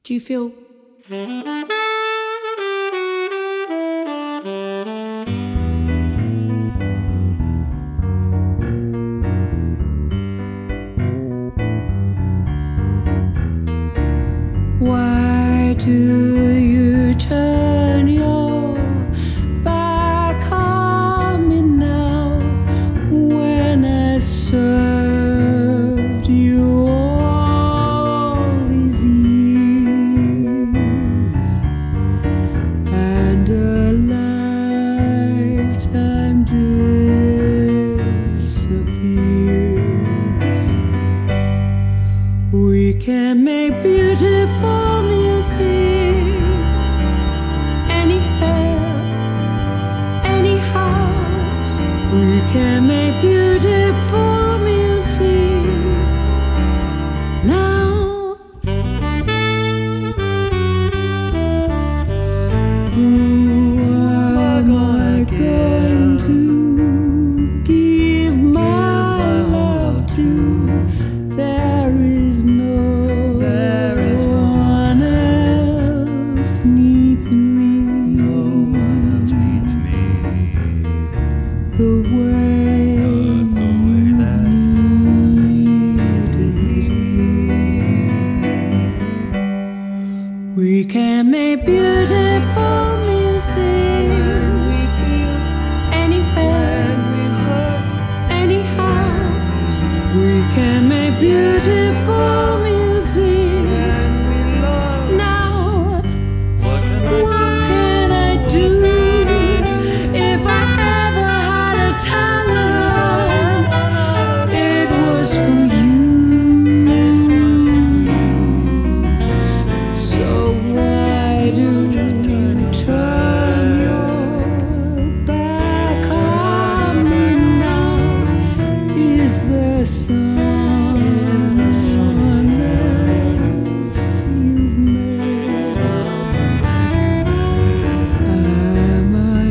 Do you feel? Why do you turn your back on me now when I served you all these years and a lifetime disappears? We can make beautiful music anywhere, anyhow. We can make beautiful music now. Who am I going to give my love to? There is no one else needs me. No one else needs me. The way that needed me. We can make beautiful music we feel anywhere, when we hurt. anyhow. We can make beautiful music When we love. now. What What can I do if I ever had a talent? It was for you. So why do you turn your back on me now? Is there someone else you've met? Am I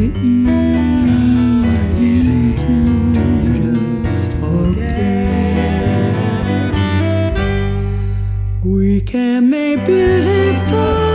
easy to just forget? We can make beautiful